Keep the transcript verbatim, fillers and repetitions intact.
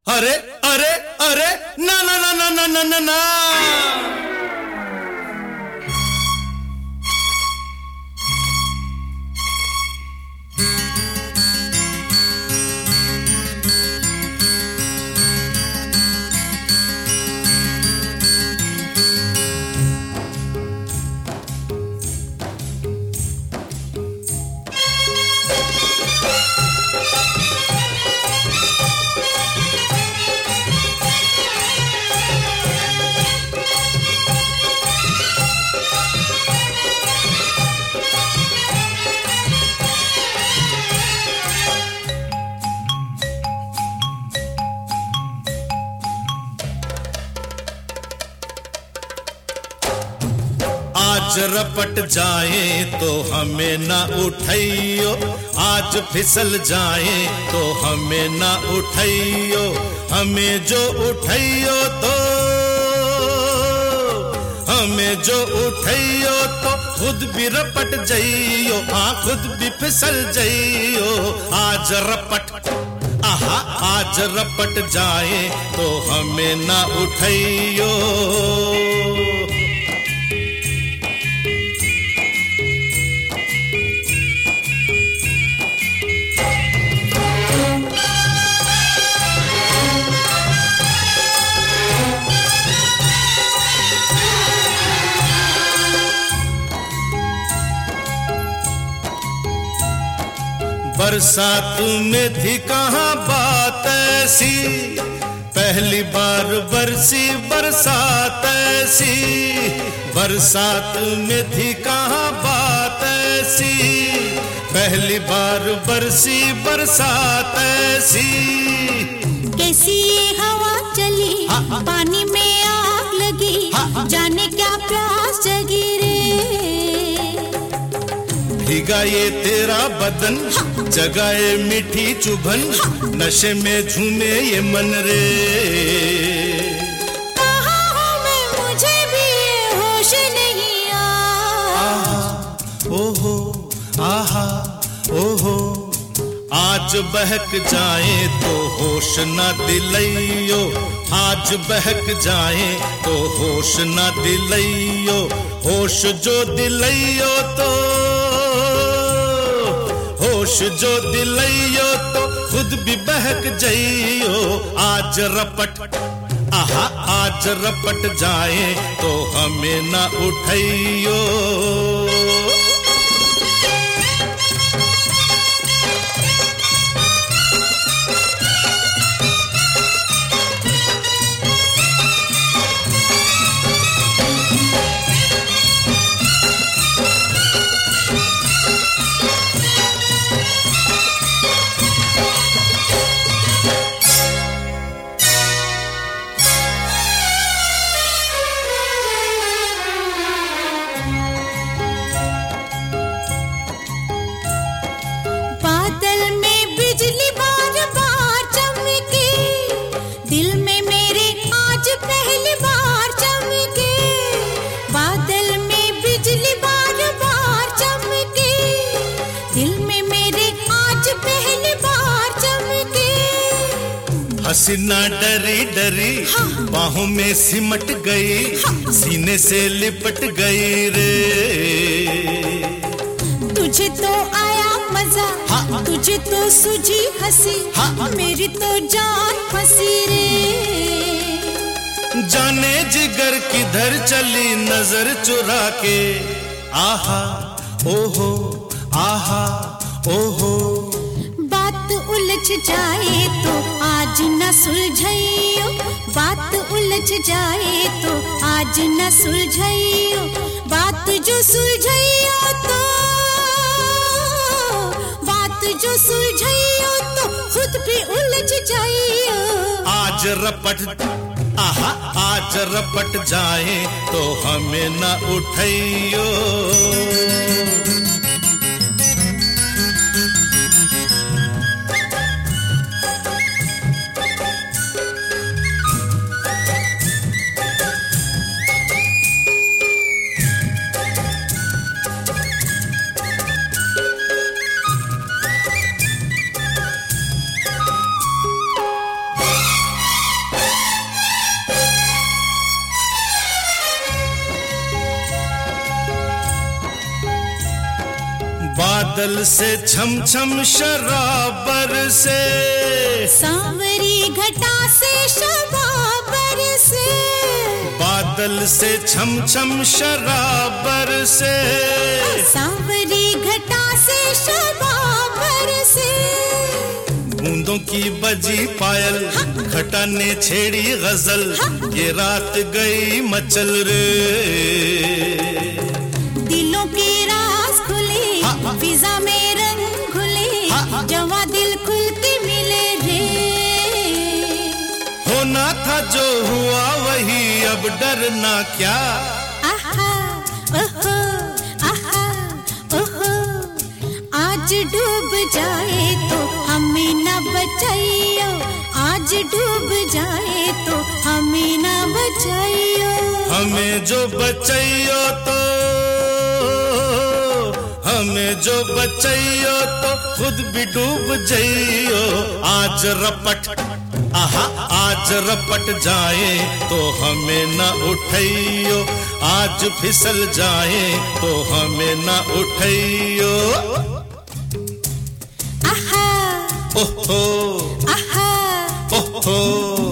अरे अरे अरे ना ना ना ना ना ना ना ना आज रपट जाए तो हमें ना उठाइयो, आज फिसल जाए तो हमें ना उठाइयो, हमें जो उठाइयो तो हमें जो उठाइयो तो खुद भी रपट जाइयो, हाँ खुद भी फिसल जाइयो। आज रपट आहा आज रपट जाए तो हमें ना उठाइयो। बरसात में थी कहाँ बात ऐसी, पहली बार बरसी बरसात ऐसी, बरसात में थी कहाँ बात ऐसी, पहली बार बरसी बरसात ऐसी। कैसी ये हवा चली, हा, हा, पानी में आग लगी, हा, हा, जाने क्या प्यास जगी रे। भीगा ये तेरा बदन, जगाए मीठी चुभन, नशे में झूमे ये मन रे। कहाँ हूँ मैं, मुझे भी ये होश नहीं आ। ओहो आहा ओहो, आज बहक जाए तो होश न दिलइयो, आज बहक जाए तो होश न दिलइयो, होश जो दिलइयो तो होश जो दिलइयो तो खुद भी बहक जाइयो। आज रपट आहा आज रपट जाए तो हमें ना उठाइयो। हसीना डरी डरी बाहों में सिमट गई, सीने से लिपट गई रे। तुझे तो आया मजा, तुझे तो सूझी हंसी, मेरी तो जान फंसी रे। जाने जिगर किधर चली नजर चुरा के, आहा ओहो आहा ओहो। बात उलझ जाए तो आज न सुलझाइयो, बात उलझ जाए तो आज न सुलझाइयो, बात जो सुलझाइयो तो बात जो सुलझाइयो तो खुद भी उलझ जाइयो। आज रपट आहा आज रपट जाए तो हमें न उठाइयो। बादल से छम छम शराबर से, सांवरी घटा से शबाबर से, बादल से छम छम शराबर से, सांवरी घटा से शबाबर से। बूंदों की बजी पायल, घटा ने छेड़ी गजल, ये रात गई मचल रे। दिलों के राज खुले, फिजा में रंग घुले, जवा दिल खुल के मिले रे। होना था जो हुआ वही, अब डरना क्या। आहा ओहो आहा ओहो, आज डूब जाए तो हमें न बचाइयो, आज डूब जाए तो हमें न बचाइयो। हमें जो बचाइयो तो, हमें जो बचाइयो तो खुद भी डूब जाइयो। आज रपट आहा आज रपट जाए तो हमें न उठाइयो, आज फिसल जाए तो हमें न उठाइयो। आहा ओहो आहा ओहो